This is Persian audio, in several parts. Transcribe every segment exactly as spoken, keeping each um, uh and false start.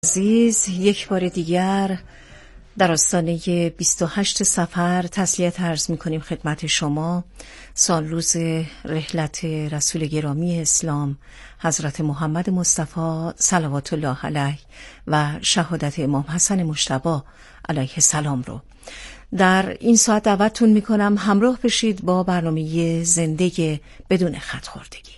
عزیز، یک بار دیگر در آستانه بیست و هشت صفر تسلیت عرض می‌کنیم خدمت شما. سال روز رحلت رسول گرامی اسلام حضرت محمد مصطفی صلوات الله علیه و شهادت امام حسن مجتبی علیه السلام رو در این ساعت دعوتتون می‌کنم همراه بشید با برنامه زنده بدون خط خوردگی.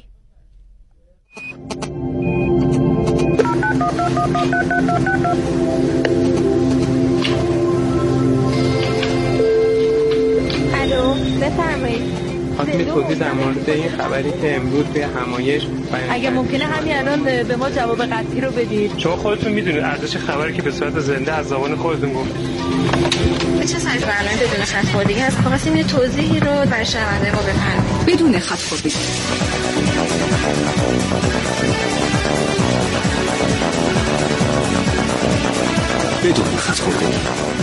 الو، بفرمایید. خواستم توضیح در مورد این خبری که امروز توی همایش اگه ممکنه همین الان به ما جواب قطعی رو بدید. شما خودتون میدونید ارزش خبری که به صورت زنده از زبان خودتون گفتید. چه سری برنامه بدون خط خوردگی هست؟ خواستیم یه توضیحی رو برای شنونده ما بفرمایید. بدون خط خوردگی. بدون خط خوردگی.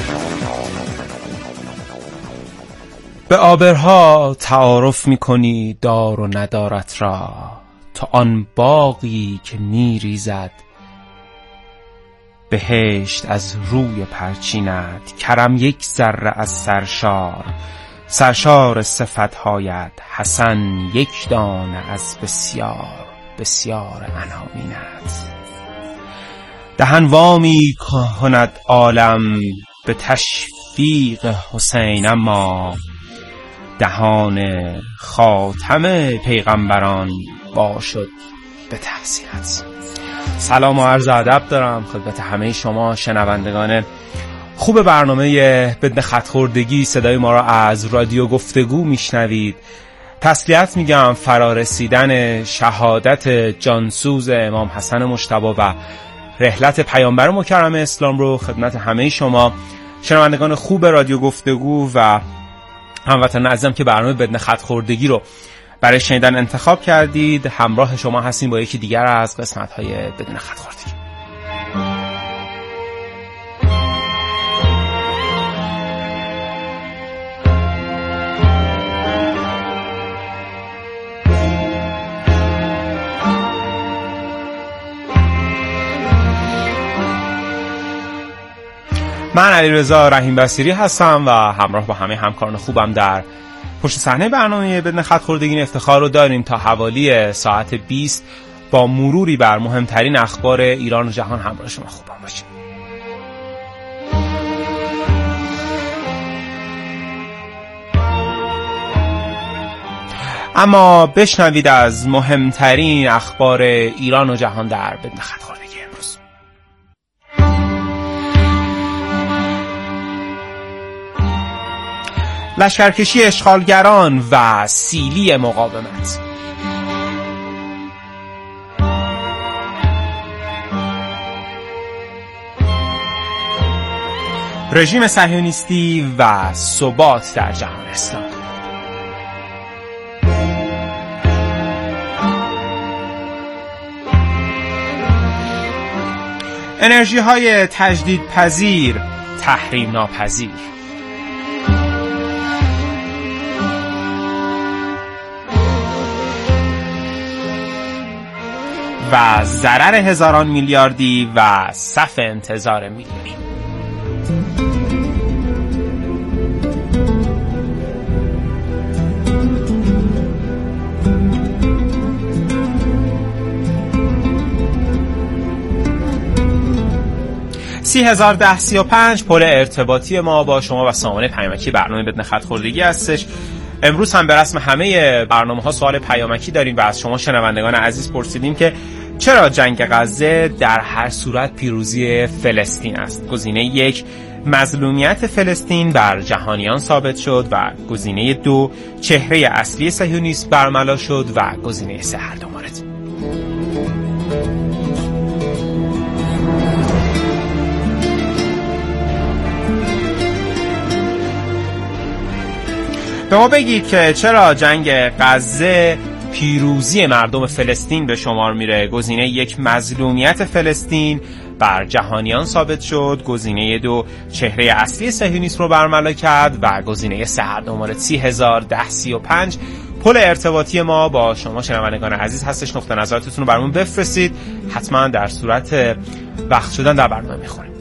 به آبرها تعارف می‌کنی دار و ندارت را، تا آن باغی که می‌ریزد بهشت از روی پرچینت. کرم یک ذره از سرشار، سرشار صفت‌هایت حسن یک دانه از بسیار بسیار عناوینت. دهن وامی کند عالم به تشفیق حسین، اما دهان خاتم پیغمبران باشد به تحسینت. سلام و عرض ادب دارم خدمت همه شما شنوندگان خوب برنامه بدون خط خوردگی. صدای ما را از رادیو گفتگو میشنوید. تسلیت میگم فرارسیدن شهادت جانسوز امام حسن مجتبی و رحلت پیامبر مکرم اسلام رو خدمت همه شما شنوندگان خوب رادیو گفتگو و هموطنان عزیزم که برنامه بدون خط خوردگی رو برای شنیدن انتخاب کردید. همراه شما هستیم با یکی دیگر از قسمت‌های بدون خط خوردگی. من علیرضا رحیم بصیری هستم و همراه با همه همکاران خوبم در پشت صحنه برنامه بدون خط خوردگی افتخار رو داریم تا حوالی ساعت بیست با مروری بر مهمترین اخبار ایران و جهان همراه شما خوبان باشیم. اما بشنوید از مهمترین اخبار ایران و جهان در بدون خط خوردگی امروز. لشکرکشی اشغالگران و سیلی مقاومت. رژیم صهیونیستی و ثبات در جهان اسلام. انرژی های تجدید پذیر، تحریم ناپذیر. و ضرر هزاران میلیاردی و صف انتظار میلیونی. سی هزار ده سی و پنج پل ارتباطی ما با شما و سامانه پیامکی برنامه بدون خط خوردگی هستش. امروز هم به رسم همه برنامه ها سوال پیامکی داریم و از شما شنوندگان عزیز پرسیدیم که چرا جنگ غزه در هر صورت پیروزی فلسطین است. گزینه یک، مظلومیت فلسطین بر جهانیان ثابت شد و گزینه دو، چهره اصلی صهیونیسم برملا شد و گزینه سه، هر دو مورد. به ما بگید که چرا جنگ غزه پیروزی مردم فلسطین به شمار میره. گزینه یک، مظلومیت فلسطین بر جهانیان ثابت شد. گزینه دو، چهره اصلی صهیونیسم رو برملا کرد و گزینه سه، هر دو مورد. سی هزار ده سی و پنج پل ارتباطی ما با شما شنوندگان عزیز هستش. نقطه نظراتتون رو برامون بفرستید، حتما در صورت وقت شدن در برنامه میخونیم.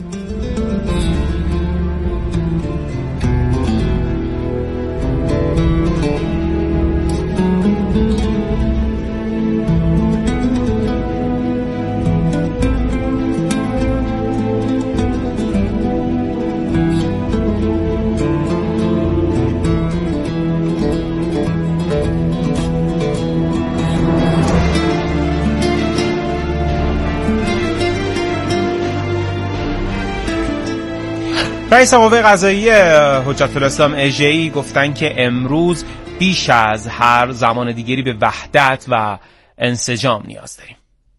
رئیس قوه قضاییه حجت الاسلام اژه‌ای گفتن که امروز بیش از هر زمان دیگری به وحدت و انسجام نیاز داریم.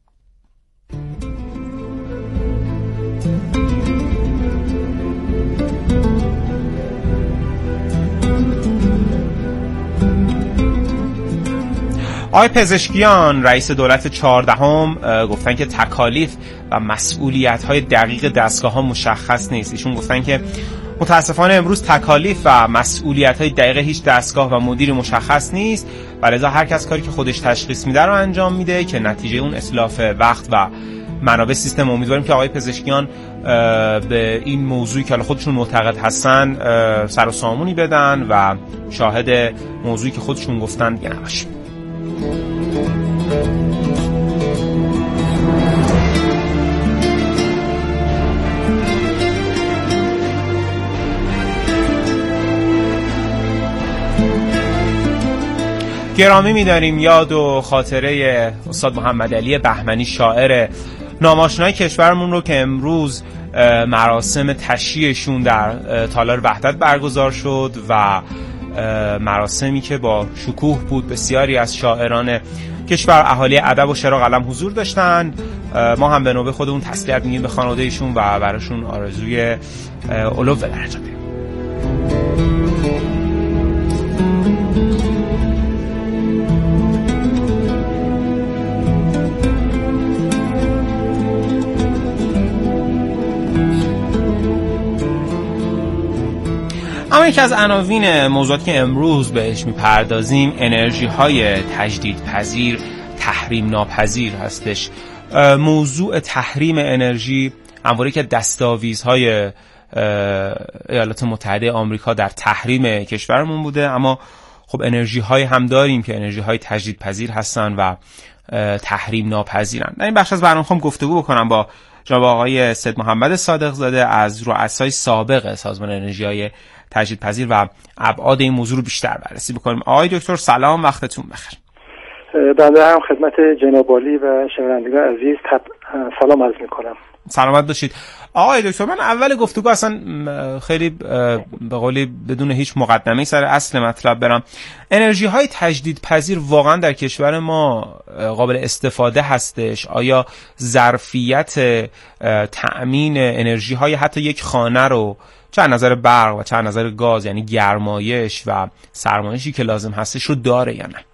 آقای پزشکیان رئیس دولت چهاردهم گفتن که تکالیف و مسئولیت‌های دقیق دستگاه‌ها مشخص نیست. ایشون گفتن که متاسفانه امروز تکالیف و مسئولیت‌های دقیق هیچ دستگاه و مدیری مشخص نیست و لذا هر کس کاری که خودش تشخیص میده رو انجام میده که نتیجه اون اتلاف وقت و منابع سیستم. امیدواریم که آقای پزشکیان به این موضوعی که خودشون معتقد هستن سر و سامونی بدن و شاهد موضوعی که خودشون گفتن دیگه نباشیم. گرامی می‌داریم یاد و خاطره استاد محمد علی بهمنی شاعر ناماشنای کشورمون رو که امروز مراسم تشییعشون در تالار وحدت برگزار شد و مراسمی که با شکوه بود. بسیاری از شاعران کشور، اهالی ادب و شعر و قلم حضور داشتن. ما هم به نوبه خودمون تسلیت میگیم به خانواده‌شون و براشون آرزوی علو به درجه داریم. اما یکی از عناوین موضوعاتی که امروز بهش میپردازیم انرژی های تجدید پذیر، تحریم ناپذیر هستش. موضوع تحریم انرژی همواره که دستاویزهای ایالات متحده آمریکا در تحریم کشورمون بوده، اما خب انرژی های هم داریم که انرژی های تجدید پذیر هستن و تحریم ناپذیرن. در این بخش از برنامه خواهم گفتگو بکنم با جناب آقای سید محمد صادق زاده از رؤسای سابق سازمان انرژی های تجدید پذیر و ابعاد این موضوع رو بیشتر بررسی بکنیم. آقای دکتر سلام، وقتتون بخیر. بنده هم خدمت جناب عالی و شنوندگان عزیز سلام عرض میکنم. سلامت باشید. آقای دکتر، من اول گفتگو اصلا خیلی به قولی بدون هیچ مقدمه‌ای سر اصل مطلب برم. انرژی های تجدید پذیر واقعا در کشور ما قابل استفاده هستش؟ آیا ظرفیت تأمین انرژی های حتی یک خانه رو چه از نظر برق و چه از نظر گاز، یعنی گرمایش و سرمایشی که لازم هستش، رو داره یا نه؟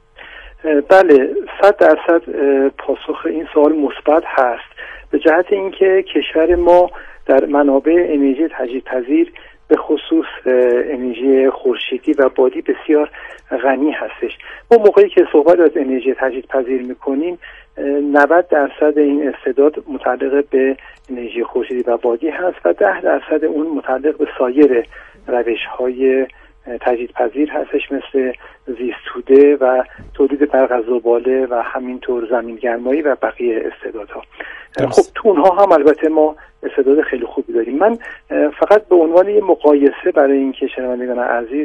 بله، صد درصد پاسخ این سوال مثبت هست، به جهت اینکه کشور ما در منابع انرژی تجدیدپذیر به خصوص انرژی خورشیدی و بادی بسیار غنی هستش. ما موقعی که صحبت از انرژی تجدیدپذیر میکنیم نود درصد این استعداد متعلق به انرژی خورشیدی و بادی هست و ده درصد اون متعلق به سایر روش‌های تجدیدپذیر هستش، مثل زیستوده و تولید برق از زباله و همینطور زمین گرمایی و بقیه استعدادها. خب تو اونها هم البته ما استعداد خیلی خوبی داریم. من فقط به عنوان یه مقایسه برای اینکه شنوندگان عزیز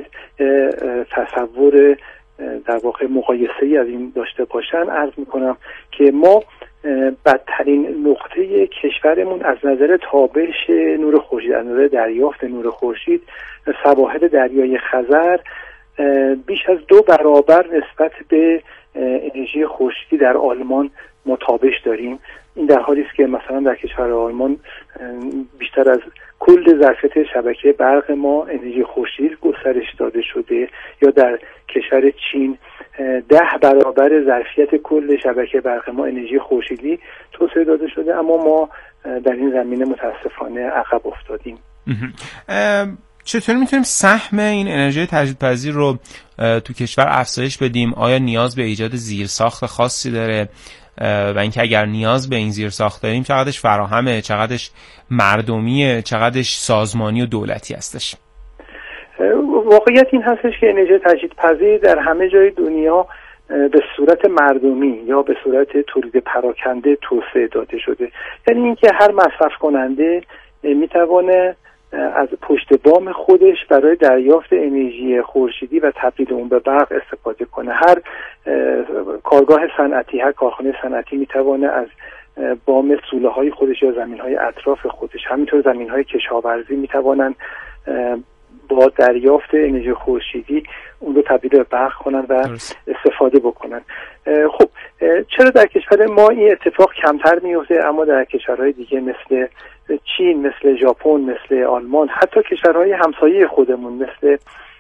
تصور در واقع مقایسه‌ای از این داشته باشن عرض میکنم که ما بدترین نقطه کشورمون از نظر تابش نور خورشید، از نظر دریافت نور خورشید، سواحل دریای خزر بیش از دو برابر نسبت به انرژی خورشیدی در آلمان ما تابش داریم. این در حالی است که مثلا در کشور آلمان بیشتر از کل ظرفیت شبکه برق ما انرژی خورشیدی گسترش داده شده، یا در کشور چین ده برابر ظرفیت کل شبکه برق ما انرژی خورشیدی توسعه داده شده، اما ما در این زمینه متاسفانه عقب افتادیم. چطور میتونیم سهم این انرژی تجدیدپذیر رو تو کشور افزایش بدیم؟ آیا نیاز به ایجاد زیرساخت خاصی داره و اینکه اگر نیاز به این زیرساخت داریم چقدرش فراهمه، چقدرش مردمیه، چقدرش سازمانی و دولتی هستش؟ واقعیت این هستش که انرژی تجدیدپذیر در همه جای دنیا به صورت مردمی یا به صورت تولید پراکنده توسعه داده شده. یعنی اینکه هر مصرف کننده میتوانه از پشت بام خودش برای دریافت انرژی خورشیدی و تبدیل اون به برق استفاده کنه. هر کارگاه صنعتی، هر کارخانه صنعتی میتوانه از بام سوله های خودش یا زمین های اطراف خودش، همینطور زمین های کشاورزی میتوانن با دریافت انرژی خورشیدی اون رو تبدیل به برق کنن و درست. استفاده بکنن. خب چرا در کشور ما این اتفاق کمتر میفته اما در کشورهای دیگه مثل چین، مثل ژاپن، مثل آلمان، حتی کشورهای همسایه خودمون مثل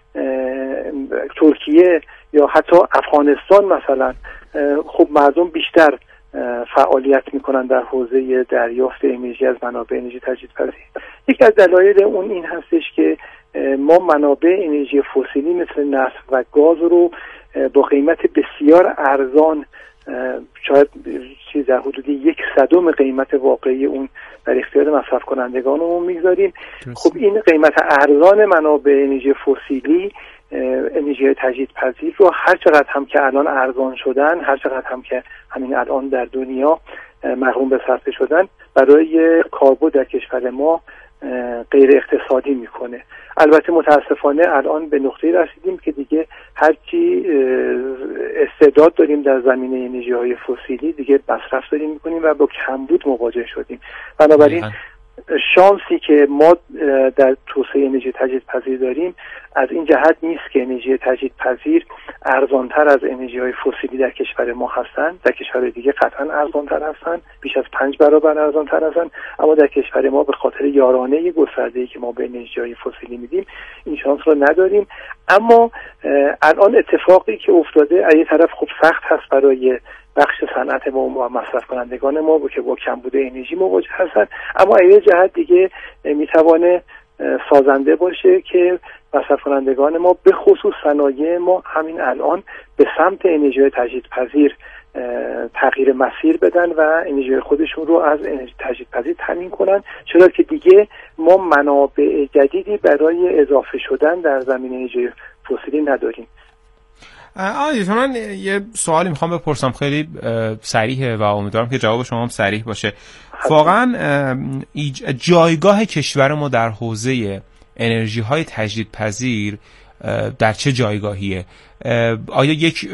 ترکیه یا حتی افغانستان مثلا، خب مردم بیشتر فعالیت میکنن در حوزه دریافت انرژی از منابع انرژی تجدیدپذیر. یکی از دلایل اون این هستش که ما منابع انرژی فسیلی مثل نفت و گاز رو با قیمت بسیار ارزان، شاید چیز در حدود یک صدم قیمت واقعی اون در اختیار مصرف کنندگانمون میگذاریم. خب این قیمت ارزان منابع انرژی فسیلی، انرژی تجدیدپذیر رو هر چقدر هم که الان ارزان شدن، هر چقدر هم که همین الان در دنیا محروم به صرفه شدن، برای کاربرد در کشور ما غیر اقتصادی میکنه. البته متاسفانه الان به نقطه‌ای رسیدیم که دیگه هرچی استعداد داریم در زمینه انرژی های فسیلی دیگه مصرف داریم میکنیم و با کمبود مواجه شدیم. بنابراین شانسی که ما در توسعه انرژی تجدیدپذیر داریم از این جهت نیست که انرژی تجدیدپذیر ارزانتر از انرژی های فسیلی در کشور ما هستن. در کشور دیگه قطعا ارزانتر هستن، بیش از پنج برابر ارزانتر هستن، اما در کشور ما به خاطر یارانه گسترده‌ای که ما به انرژی های فسیلی میدیم این شانس رو نداریم. اما الان اتفاقی که افتاده از یه طرف خب سخت هست برای بخش صنعت ما و مصرف کنندگان ما که با کمبود انرژی مواجه هستن، اما از یه جهت دیگه میتوانه سازنده باشه که مصرف کنندگان ما به خصوص صنایع ما همین الان به سمت انرژی تجدیدپذیر تغییر مسیر بدن و انرژی خودشون رو از انرژی تجدیدپذیر تامین کنن، چرا که دیگه ما منابع جدیدی برای اضافه شدن در زمینه انرژی فسیلی نداریم. آقای من یه سوالی میخوام بپرسم، خیلی صریحه و امیدوارم که جواب شما هم صریح باشه. واقعا جایگاه کشور ما در حوزه انرژی های تجدیدپذیر در چه جایگاهیه؟ آیا یک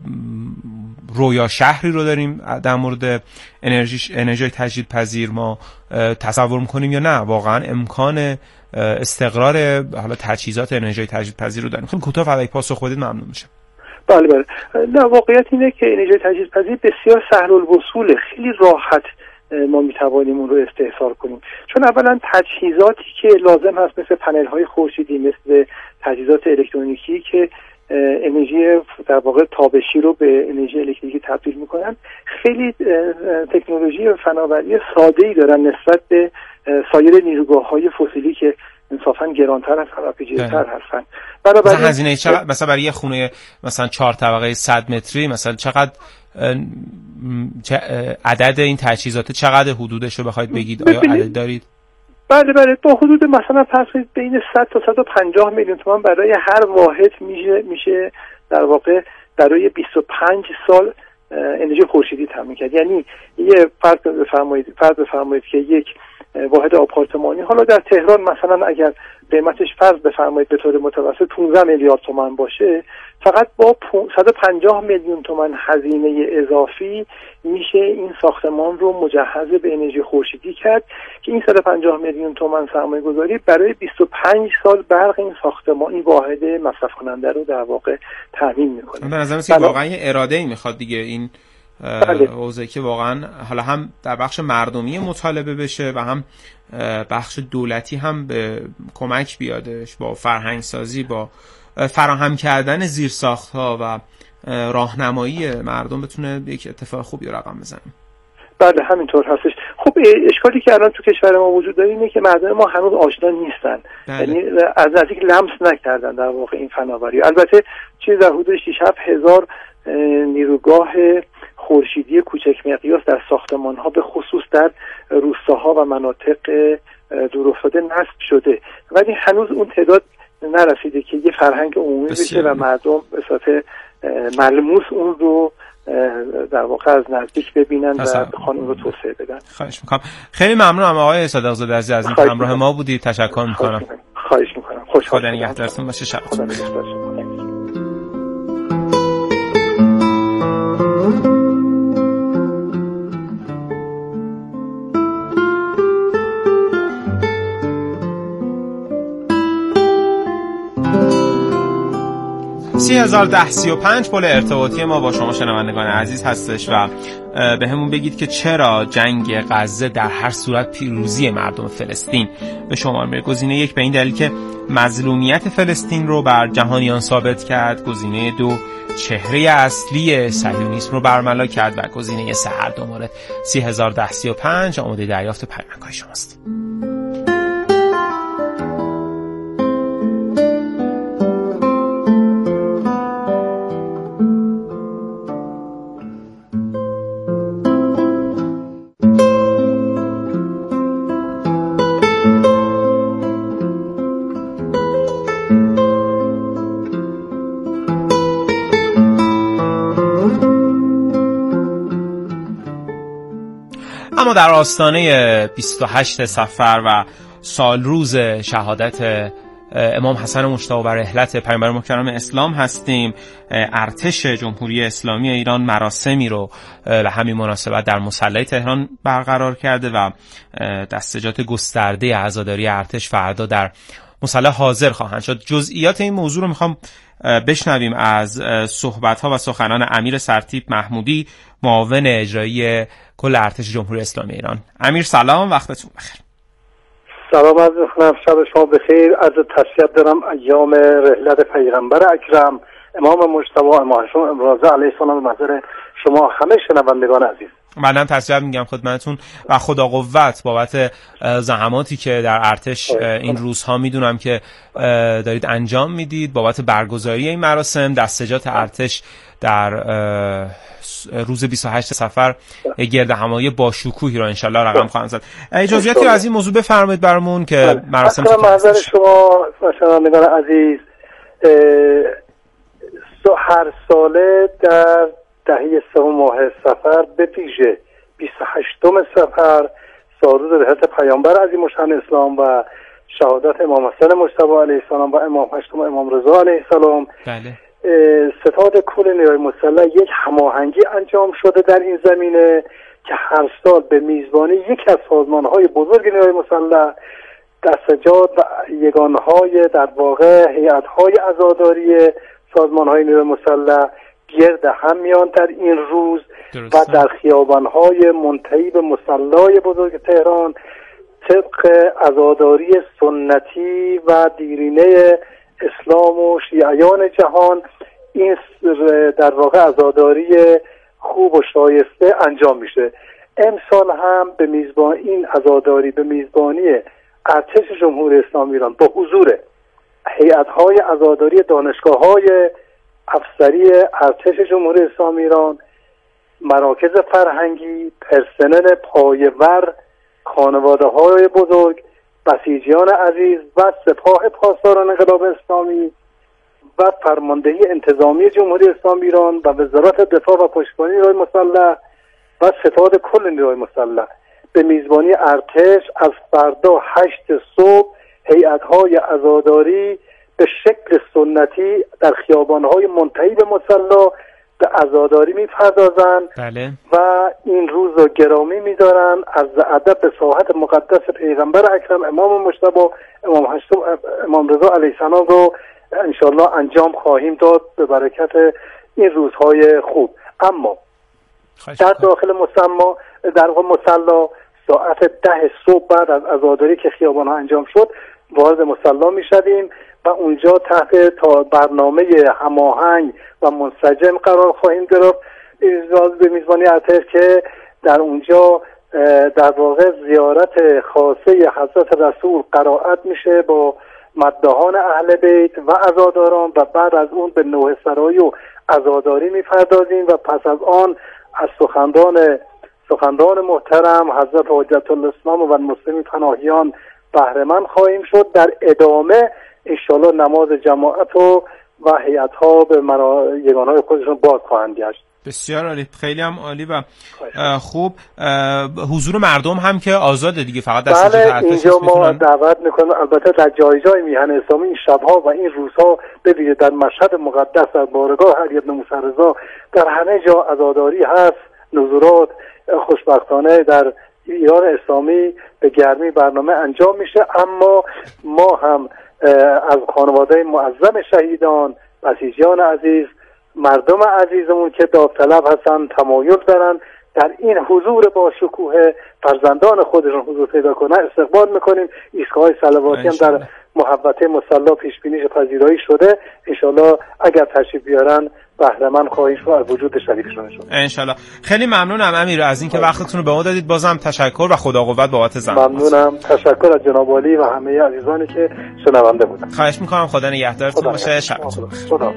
رویا شهری رو داریم در مورد انرژی انرژی تجدیدپذیر ما تصور میکنیم یا نه واقعا امکان استقرار حالا تجهیزات انرژی تجدیدپذیر رو داریم؟ خیلی کوتاه فقط پاسخ بدید ممنون میشم. بله بله. نه واقعیت اینه که انرژی تجدیدپذیر بسیار سهل الوصوله، خیلی راحت ما میتوانیم اون رو استحصال کنیم، چون اولا تجهیزاتی که لازم هست مثل پنل های خورشیدی، مثل تجهیزات الکترونیکی که انرژی در واقع تابشی رو به انرژی الکتریکی تبدیل میکنن، خیلی تکنولوژی و فناوری ساده‌ای دارن نسبت به سایر نیروگاه‌های فسیلی که انصافاً گرانتر هستن و پیچیده‌تر هستن. بنابراین مثلا هزینه چقدر مثلا برای یه خونه مثلا چهار طبقه صد متری مثلا چقدر عدد این تجهیزات چقدر حدودش رو بخواید بگید؟ آیا عدد دارید؟ بله بله، با حدود مثلا فرض کنید بین صد تا صد و پنجاه میلیون تومان برای هر واحد میشه میشه در واقع برای بیست و پنج سال انرژی خورشیدی تامین کرد. یعنی یه فرض بفرمایید فرض بفرمایید که یک واحد آپارتمانی حالا در تهران مثلا اگر قیمتش فرض بفرمایید به طور متوسط پانزده میلیارد تومان باشه، فقط با صد و پنجاه میلیون تومان هزینه اضافی میشه این ساختمان رو مجهز به انرژی خورشیدی کرد که این صد و پنجاه میلیون تومان سرمایه گذاری برای بیست و پنج سال برق این ساختمان، این واحد مصرف کننده رو در واقع تامین میکنه. به نظر میاد واقعا یه اراده ای میخواد دیگه این حوزه که واقعا حالا هم در بخش مردمی مطالبه بشه و هم بخش دولتی هم به کمک بیادش با فرهنگ سازی، با فراهم کردن زیرساخت‌ها و راهنمایی مردم بتونه یک اتفاق خوبی رقم بزنه. بله همینطور هستش. خب اشکالی که الان تو کشور ما وجود داره اینه که مردم ما هنوز آشنا نیستن، یعنی از نزدیک لمس نکردن در واقع این فناوری. البته چیز در حدود شش هفت هزار نیروگاه خورشیدی کوچک مقیاس در ساختمان‌ها به خصوص در روستاها و مناطق دورافتاده نصب شده، ولی هنوز اون تعداد نرسیده که یه فرهنگ عمومی بشه و مردم به صورت ملموس اون رو در واقع از نزدیک ببینن و بخوان اون رو توسعه بدن. خواهش میکنم. خیلی ممنونم آقای صادق‌زاده عزیز از اینکه همراه ما بودید. تشکر میکنم. خواهش میکنم. خوشحال خدا نگهدارتون باشه. شبتون بخیر. سی هزار ده سی و پنج پل ارتباطی ما با شما شنوندگان عزیز هستش و به همون بگید که چرا جنگ غزه در هر صورت پیروزی مردم فلسطین به شمار میره. گزینه یک به این دلیل که مظلومیت فلسطین رو بر جهانیان ثابت کرد، گزینه دو چهره اصلی صهیونیسم رو برملا کرد و گزینه سه هر دو مورد. سی هزار ده سی و پنج آماده دریافت پیامک‌های شماست. اما در آستانه بیست و هشت صفر و سالروز شهادت امام حسن مجتبی و رحلت پیامبر مکرم اسلام هستیم. ارتش جمهوری اسلامی ایران مراسمی رو به همین مناسبت در مصلی تهران برقرار کرده و دستجات گسترده عزاداری ارتش فردا در مصلی حاضر خواهند شد. جزئیات این موضوع رو میخوام بشنویم از صحبت‌ها و سخنان امیر سرتیپ محمودی، معاون اجرایی کل ارتش جمهوری اسلامی ایران. امیر سلام، وقتتون بخیر. سلام عرض می‌کنم، شب شما بخیر. عرض تسلیت دارم ایام رحلت پیغمبر اکرم امام مجتبی امام حسن امروزه علیه السلام به محضر شما همه شنوندگان عزیز. منم تسلیت میگم خدمتتون و خدا قوت بابت زحماتی که در ارتش این روزها میدونم که دارید انجام میدید بابت برگزاری این مراسم. دستجات ارتش در روز بیست و هشت صفر گرد همایی با شکوهی رو انشالله رقم خواهند زد. اجازهاتی از این موضوع بفرمایید برامون که مراسم به محضر شما شنوندگان عزیز. هر ساله در دهه سوم ماه صفر به ویژه بیست و هشتم صفر سالروز رحلت پیامبر عظیم الشأن اسلام و شهادت امام حسن مجتبی علیه السلام و امام هشتم امام رضا علیه السلام، بله، ستاد کل نیروهای مسلح یک هماهنگی انجام شده در این زمینه که هر سال به میزبانی یکی از سازمان‌های بزرگ نیروهای مسلح دستجات و یگانهای در واقع هیئت‌های عزاداری سازمان‌های نیروهای مسلح گرد هم میان در این روز درسته. و در خیابان‌های منتهی به مصلی بزرگ تهران طبق عزاداری سنتی و دیرینه اسلام و شیعیان جهان این در واقع عزاداری خوب و شایسته انجام میشه. امسال هم به میزبان این عزاداری به میزبانی ارتش جمهوری اسلامی ایران با حضور هیئت‌های عزاداری دانشگاه‌های افسری ارتش جمهوری اسلامی ایران، مراکز فرهنگی، پرسنل پایه‌ور، خانواده‌های بزرگ، بسیجیان عزیز و سپاه پاسداران انقلاب اسلامی و فرماندهی انتظامی جمهوری اسلامی ایران و وزارت دفاع و پشتیبانی نیروهای مسلح و ستاد کل نیروهای مسلح به میزبانی ارتش از فردا هشت صبح هیئت‌های عزاداری به شکل سنتی در خیابان‌های منتهی به مصلی به عزاداری می‌پردازند بله. و این روز رو گرامی می‌دارن از ادب به ساحت مقدس پیغمبر اکرم امام مجتبی امام هشتم امام رضا علیه السلام رو انشالله انجام خواهیم داد به برکت این روزهای خوب. اما در داخل مصلی در مصلی ساعت ده صبح بعد از عزاداری که خیابان‌ها انجام شد وارد مصلی می‌شویم و اونجا تحت تا برنامه هماهنگ و منسجم قرار خواهیم گرفت به میزبانی ارتش که در اونجا در واقع زیارت خاصه حضرت رسول قرائت میشه با مداحان اهل بیت و عزاداران و بعد از اون به نوحه سرایی و عزاداری میپردازیم و پس از آن از سخنران سخنران محترم حضرت حجت الاسلام و المسلمین پناهیان بهره مند خواهیم شد. در ادامه انشاءالله نماز جماعت و و هیئت‌ها به یگانهای خودشون باز خواهند گشت. بسیار عالی، خیلی هم عالی و خوب. حضور مردم هم که آزاده دیگه، فقط دست بله اینجا ما دعوت میکنیم. البته در جای جای میهن اسلامی این شبها و این روزها ببینید در مشهد مقدس، در بارگاه علی ابن موسی رضا، در همه جا عزاداری هست، نزورات خوشبختانه در ایران اسلامی به گرمی برنامه انجام میشه. اما ما هم از خانواده معظم شهیدان، بسیجیان عزیز، مردم عزیزمون که داوطلب هستن، تمایل دارن در این حضور با شکوه فرزندان خودشون حضور پیدا کنن استقبال میکنیم. ایستگاه‌های صلواتی هم در محوطه مصلی پیش بینیش پذیرایی شده. انشالله اگر تشریف بیارن بهره مند خواهید شد از وجود شریفشون. انشالله. خیلی ممنونم امیر از اینکه وقتتون رو به ما دادید. بازم تشکر و خدا قوت بابت زحمت. ممنونم. تشکر از جناب عالی و همه عزیزانی که شنونده بودن. خواهش میکنم. خدا نگهدارتون باشه. شبتون خدا.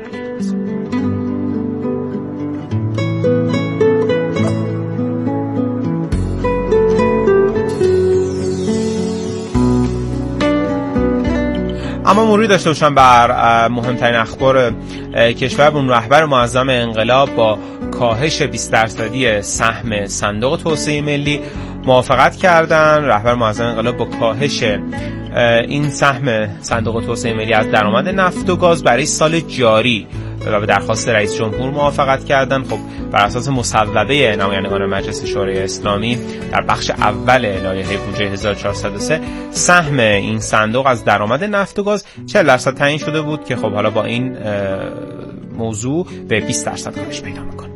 اما مروری داشته باشم بر مهمترین اخبار کشورمون. رهبر معظم انقلاب با کاهش بیست درصدی سهم صندوق توسعه ملی موافقت کردن. رهبر معظم انقلاب با کاهش این سهم صندوق توسعه ملی از درآمد نفت و گاز برای سال جاری و به درخواست رئیس جمهور موافقت کردن. خب بر اساس مصوبه نمایندگان مجلس شورای اسلامی در بخش اول لایحه بودجه هزار و چهارصد و سه سهم این صندوق از درآمد نفت و گاز چهل درصد تعیین شده بود که خب حالا با این موضوع به بیست درصد کاهش پیدا میکنه.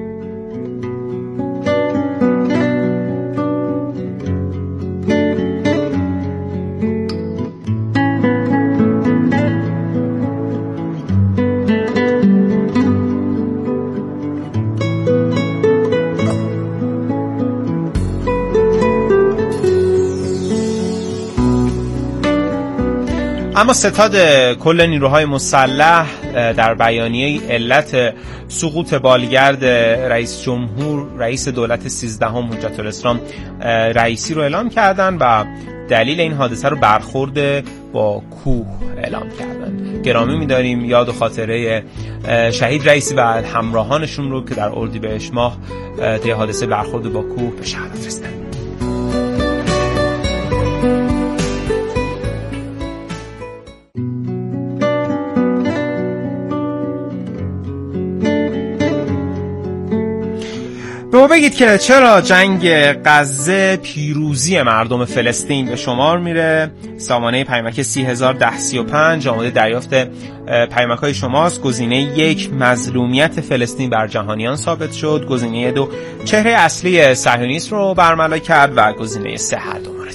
اما ستاد کل نیروهای مسلح در بیانیه علت سقوط بالگرد رئیس جمهور رئیس دولت سیزدهم حجت الاسلام رئیسی رو اعلام کردن و دلیل این حادثه رو برخورد با کوه اعلام کردن. گرامی می‌داریم یاد و خاطره شهید رئیسی و همراهانشون رو که در اردیبهشت ماه طی حادثه برخورد با کوه به شهادت رسیدن. به ما بگید که چرا جنگ غزه پیروزی مردم فلسطین به شمار میره؟ سامانه پیامک سی هزار ده سی و پنج آماده دریافت پیامک های شماست. گزینه یک مظلومیت فلسطین بر جهانیان ثابت شد، گزینه دو چهره اصلی صهیونیسم رو برملا کرد و گزینه سه هر دو مورد.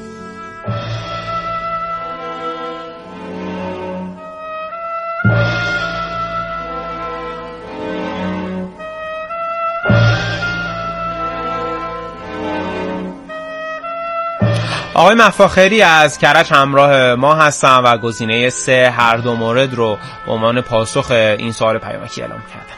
آقای مفاخری از کرج همراه ما هستن و گزینه سه هر دو مورد رو به عنوان پاسخ این سوال پیامکی اعلام کردن.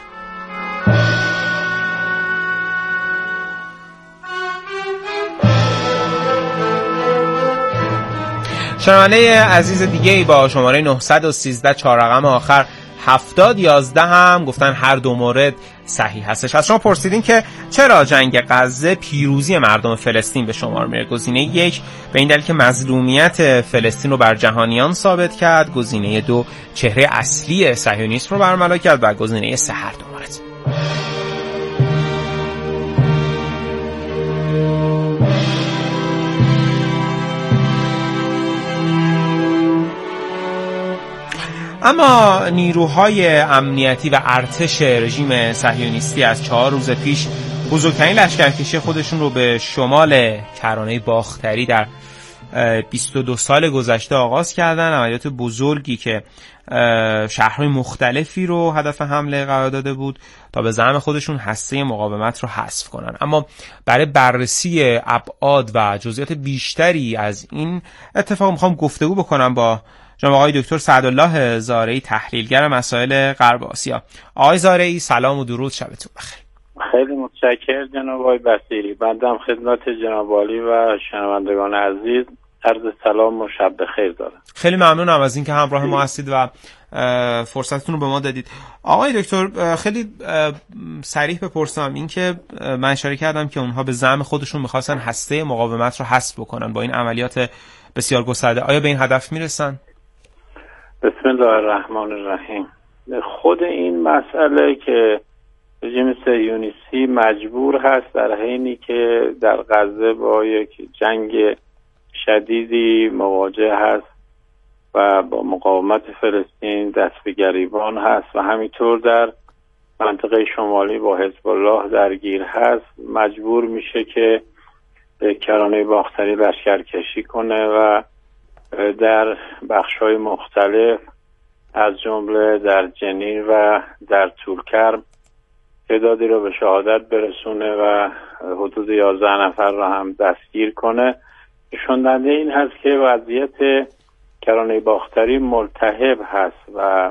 شنونده عزیز دیگه ای با شماره نهصد و سیزده چهار رقم آخر هفتاد یازده هم گفتن هر دو مورد صحیح هستش. از شما پرسیدین که چرا جنگ غزه پیروزی مردم فلسطین به شمار میره. گزینه یک به این دلیل که مظلومیت فلسطین رو بر جهانیان ثابت کرد، گزینه دو چهره اصلی صهیونیسم رو برملا کرد و گزینه سه هر دو مورد. اما نیروهای امنیتی و ارتش رژیم صهیونیستی از چهار روز پیش بزرگترین لشکرکشی خودشون رو به شمال کرانه باختری در بیست و دو سال گذشته آغاز کردن، عملیات بزرگی که شهرهای مختلفی رو هدف حمله قرار داده بود تا به زعم خودشون هسته مقاومت رو حذف کنن. اما برای بررسی ابعاد و جزئیات بیشتری از این اتفاق میخوام گفتگو بکنم با جناب آقای دکتر سعدالله زارعی، تحلیلگر مسائل غرب آسیا. آقای زارعی سلام و درود، شبتون بخیر. خیلی متشکرم جناب آقای بصیری. بنده خدمت جناب عالی و شنوندگان عزیز عرض سلام و شب بخیر دارم. خیلی ممنونم از اینکه همراه ما هستید و فرصتتون رو به ما دادید. آقای دکتر خیلی صریح بپرسم، اینکه من اشاره کردم که اونها به زعم خودشون می‌خواستن هسته مقاومت رو حذف بکنن با این عملیات بسیار گسترده، آیا به این هدف میرسن؟ بسم الله الرحمن الرحیم. خود این مسئله که رژیم صهیونیستی مجبور هست در حینی که در غزه با یک جنگ شدیدی مواجه هست و با مقاومت فلسطین دست به گریبان هست و همینطور در منطقه شمالی با حزب الله درگیر هست، مجبور میشه که به کرانه باختری لشکرکشی کنه و در بخش‌های مختلف از جمله در جنین و در طولکرم تعدادی رو به شهادت برسونه و حدود یازده نفر رو هم دستگیر کنه. نشون دهنده این هست که وضعیت کرانه باختری ملتهب هست و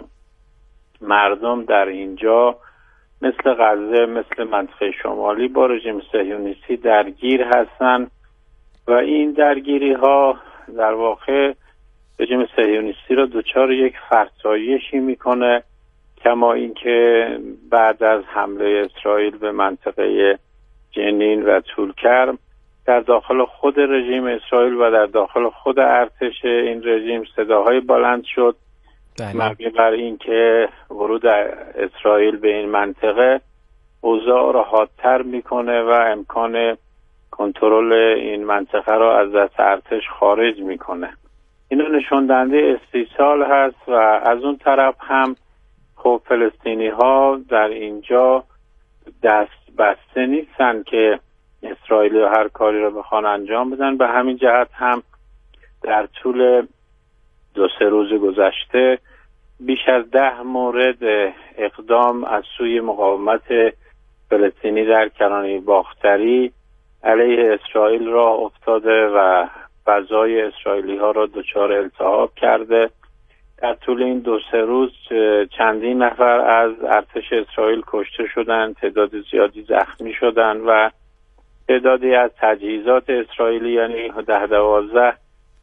مردم در اینجا مثل غزه، مثل منطقه شمالی با رژیم صهیونیستی درگیر هستن و این درگیری ها در واقع رژیم صهیونیستی را دچار یک فرسایشی میکنه، کما اینکه بعد از حمله اسرائیل به منطقه جنین و طولکرم در داخل خود رژیم اسرائیل و در داخل خود ارتش این رژیم صداهای بلند شد مبنی بر اینکه ورود اسرائیل به این منطقه اوضاع را حادتر میکنه و امکان کنترل این منطقه را از دست ارتش خارج میکنه. اینو نشون دهنده استیصال هست و از اون طرف هم خب فلسطینی ها در اینجا دست بسته نیستن که اسرائیلی هر کاری را بخوان انجام بدن. به همین جهت هم در طول دو سه روز گذشته بیش از ده مورد اقدام از سوی مقاومت فلسطینی در کرانه باختری علیه اسرائیل را افتاده و فضای اسرائیلی ها را دچار التهاب کرده. در طول این دو سه روز چندین نفر از ارتش اسرائیل کشته شدند، تعداد زیادی زخمی شدند و تعدادی از تجهیزات اسرائیلی یعنی ده دوازده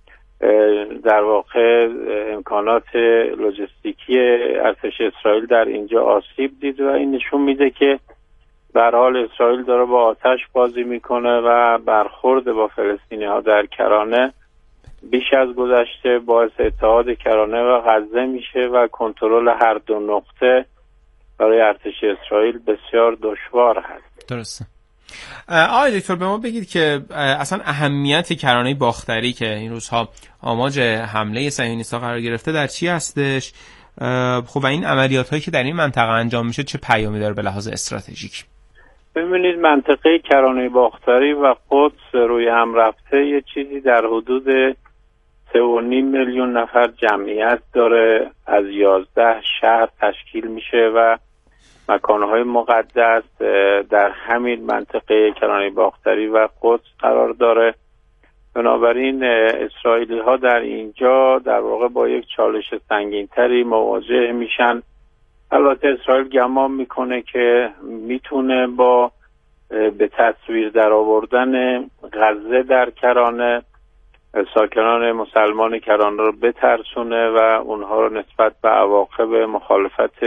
در واقع امکانات لوجستیکی ارتش اسرائیل در اینجا آسیب دید و این نشون میده که به هر حال اسرائیل داره با آتش بازی میکنه و برخورد با فلسطینی ها در کرانه بیش از گذشته باعث اتحاد کرانه و غزه میشه و کنترل هر دو نقطه برای ارتش اسرائیل بسیار دشوار هست. درسته. آقای دکتر به ما بگید که اصلا اهمیت کرانه باختری که این روزها آماج حمله صهیونیست‌ها قرار گرفته در چی هستش؟ خب و این عملیات هایی که در این منطقه انجام میشه چه پیامی داره به لحاظ استراتژیک؟ ببینید منطقه کرانه باختری و قدس روی هم رفته یه چیزی در حدود سه و نیم میلیون نفر جمعیت داره، از یازده شهر تشکیل میشه و مکانهای مقدس در همین منطقه کرانه باختری و قدس قرار داره. بنابراین اسرائیلی ها در اینجا در واقع با یک چالش سنگینتری مواجه میشن. البته اسرائیل گمان میکنه که میتونه با به تصویر در آوردن غزه در کرانه ساکنان مسلمان کرانه رو بترسونه و اونها رو نسبت به عواقب مخالفت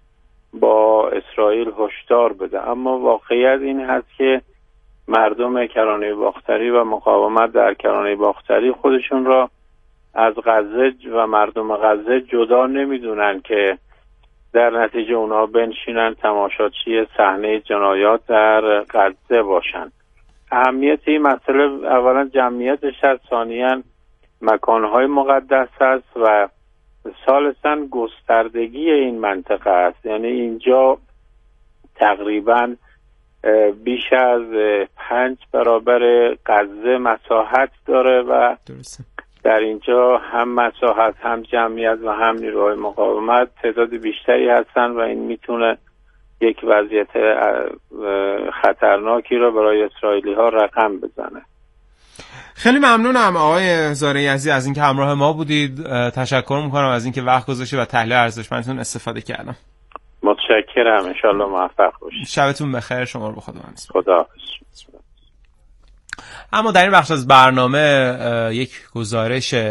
با اسرائیل هشدار بده. اما واقعیت این هست که مردم کرانه باختری و مقاومت در کرانه باختری خودشون را از غزه و مردم غزه جدا نمیدونن که در نتیجه اونها بنشینن تماشاچی صحنه جنایات در غزه باشن. اهمیت این مسئله اولا جمعیتش هست، ثانیاً مکانهای مقدس هست و ثالثاً گستردگی این منطقه است. یعنی اینجا تقریباً بیش از پنج برابر غزه مساحت داره و درسته. در اینجا هم مساحت هم جمعیت و هم نیروهای مقاومت تعداد بیشتری هستن و این میتونه یک وضعیت خطرناکی رو برای اسرائیلی ها رقم بزنه. خیلی ممنونم آقای زارعی عزیز از اینکه همراه ما بودید. تشکر میکنم از اینکه وقت گذاشتید و تحلیل ارزشمندتون استفاده کردم. متشکرم، ان شاءالله موفق باشید. شبتون بخیر. شما رو به خدا میسپارم. خداحافظ. اما در این بخش از برنامه یک گزارش